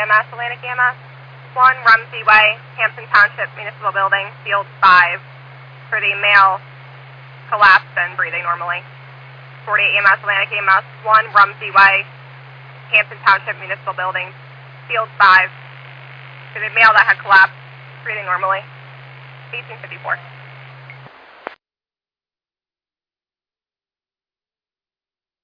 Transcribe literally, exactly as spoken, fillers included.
M S, Atlantic E M S. one, Rumsey Way, Hampton Township Municipal Building, Field five, for the male collapsed and breathing normally. forty-eight E M S, Atlantic E M S. one, Rumsey Way, Hampton Township Municipal Building, Field five, for the male that had collapsed, breathing normally. eighteen fifty-four.